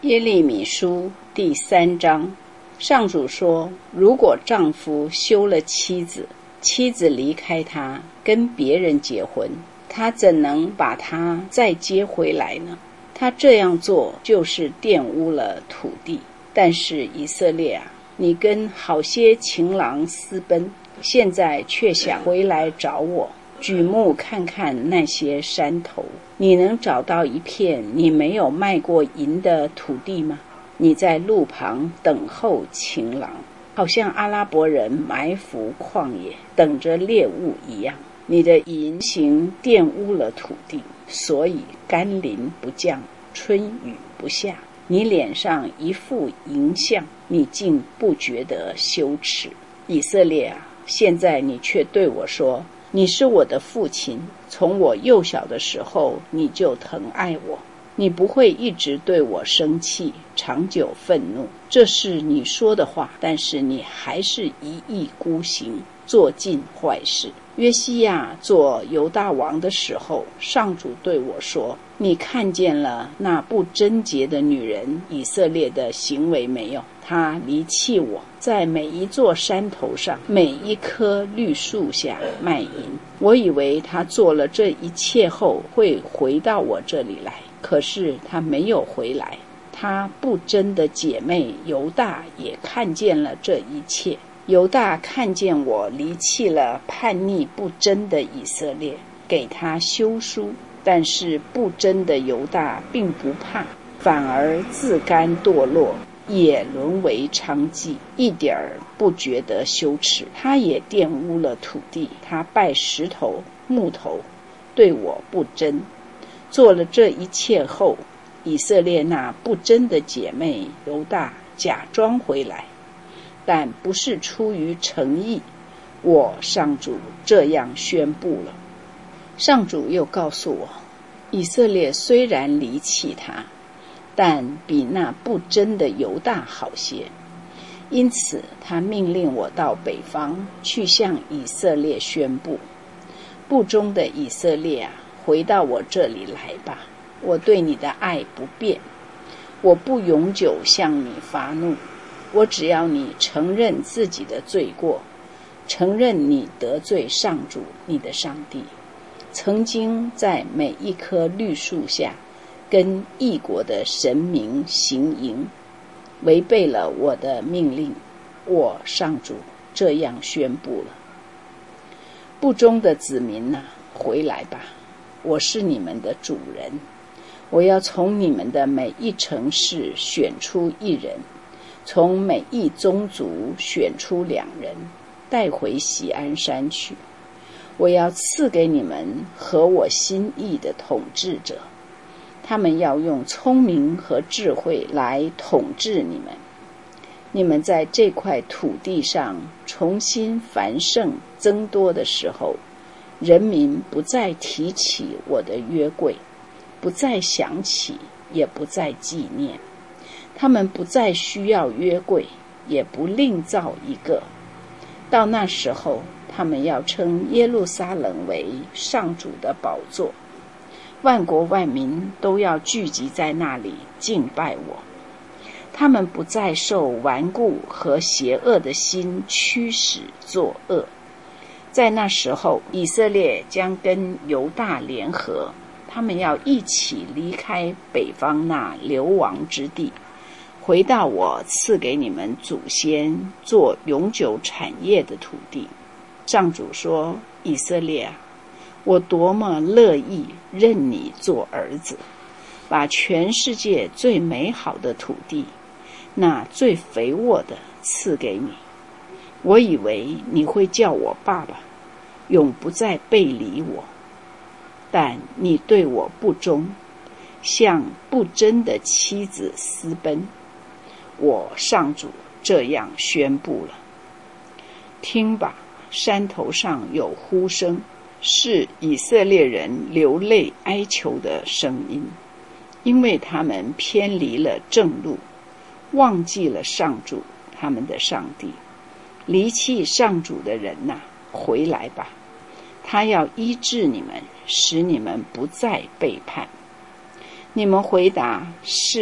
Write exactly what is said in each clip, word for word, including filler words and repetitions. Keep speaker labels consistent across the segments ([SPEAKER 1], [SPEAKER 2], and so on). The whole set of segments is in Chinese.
[SPEAKER 1] 耶利米书第三章，上主说，如果丈夫休了妻子，妻子离开他，跟别人结婚，他怎能把他再接回来呢？他这样做就是玷污了土地。但是以色列啊，你跟好些情郎私奔，现在却想回来找我。举目看看那些山头，你能找到一片你没有卖过银的土地吗？你在路旁等候情郎，好像阿拉伯人埋伏旷野等着猎物一样。你的淫行玷污了土地，所以甘霖不降，春雨不下。你脸上一副淫相，你竟不觉得羞耻。以色列啊，现在你却对我说，你是我的父亲，从我幼小的时候你就疼爱我，你不会一直对我生气，长久愤怒。这是你说的话，但是你还是一意孤行，做尽坏事。约西亚做犹大王的时候，上主对我说，你看见了那不贞洁的女人以色列的行为没有？她离弃我，在每一座山头上，每一棵绿树下卖淫。我以为她做了这一切后会回到我这里来，可是她没有回来。她不贞的姐妹犹大也看见了这一切。犹大看见我离弃了叛逆不贞的以色列，给他休书，但是不贞的犹大并不怕，反而自甘堕落，也沦为娼妓，一点儿不觉得羞耻。他也玷污了土地，他拜石头木头，对我不贞。做了这一切后，以色列那不贞的姐妹犹大假装回来，但不是出于诚意，我上主这样宣布了。上主又告诉我，以色列虽然离弃他，但比那不贞的犹大好些，因此他命令我到北方去向以色列宣布，不忠的以色列啊，回到我这里来吧，我对你的爱不变，我不永久向你发怒，我只要你承认自己的罪过，承认你得罪上主你的上帝，曾经在每一棵绿树下跟异国的神明行淫，违背了我的命令，我上主这样宣布了。不忠的子民啊，回来吧，我是你们的主人，我要从你们的每一城市选出一人，从每一宗族选出两人，带回锡安山去。我要赐给你们合我心意的统治者，他们要用聪明和智慧来统治你们。你们在这块土地上重新繁盛增多的时候，人民不再提起我的约柜，不再想起，也不再纪念。他们不再需要约柜，也不另造一个。到那时候，他们要称耶路撒冷为上主的宝座，万国万民都要聚集在那里敬拜我。他们不再受顽固和邪恶的心驱使作恶。在那时候，以色列将跟犹大联合，他们要一起离开北方那流亡之地，回到我赐给你们祖先做永久产业的土地。上主说，以色列啊，我多么乐意认你做儿子，把全世界最美好的土地，那最肥沃的赐给你。我以为你会叫我爸爸，永不再背离我，但你对我不忠，向不贞的妻子私奔。我上主这样宣布了。听吧，山头上有呼声，是以色列人流泪哀求的声音，因为他们偏离了正路，忘记了上主他们的上帝。离弃上主的人哪，回来吧，他要医治你们，使你们不再背叛。你们回答是，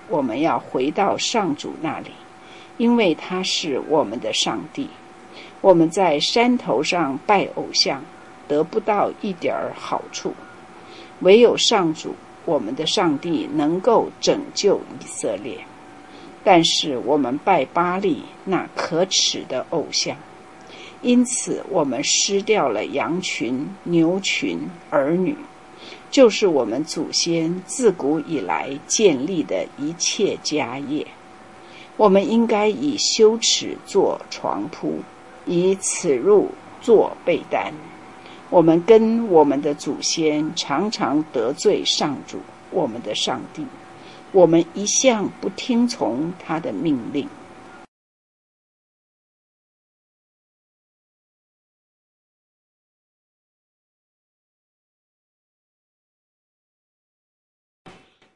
[SPEAKER 1] 我们要回到上主那里，因为他是我们的上帝。我们在山头上拜偶像，得不到一点儿好处。唯有上主，我们的上帝能够拯救以色列。但是我们拜巴力那可耻的偶像，因此我们失掉了羊群、牛群、儿女，就是我们祖先自古以来建立的一切家业。我们应该以羞耻做床铺，以耻辱做被单。我们跟我们的祖先常常得罪上主，我们的上帝。我们一向不听从他的命令。